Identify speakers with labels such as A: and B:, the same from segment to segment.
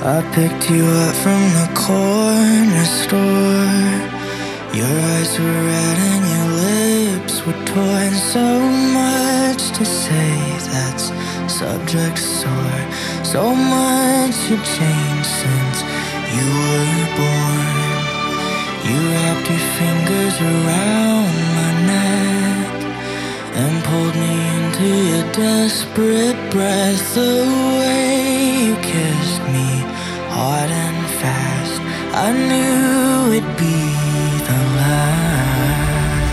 A: I picked you up from the corner store. Your eyes were red and your lips were torn. So much to say that's subject sore. So much had changed since you were born. You wrapped your fingers around my neck and pulled me into your desperate breath. The way you kissed me hard and fast, I knew it'd be the last.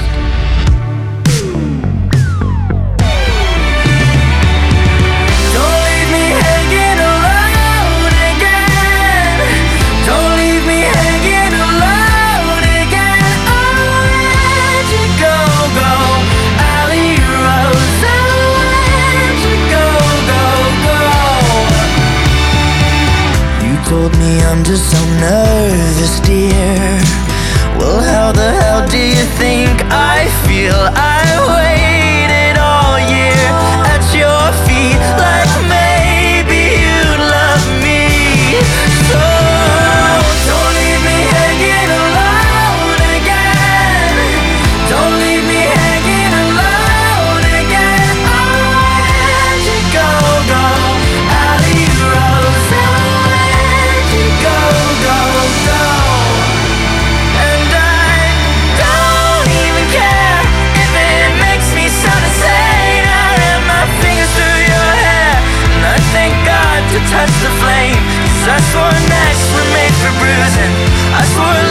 A: Don't leave me hanging alone again. Don't leave me hanging alone again. I'll let you go, go, alley rose. I'll let you go, go, go. You told me I'm just so nervous, dear. Well, how the hell do you think I feel? I waited all year at your feet, like maybe you'd love me. So don't leave me hanging alone again. Don't leave me hanging alone again. I'll let you go, go, alley rose. I'll let you go, go, go. And I don't even care if it makes me sound insane. I ran my fingers through your hair, and I thank God to touch the flame. 'Cause I swore necks were made for bruising. I swore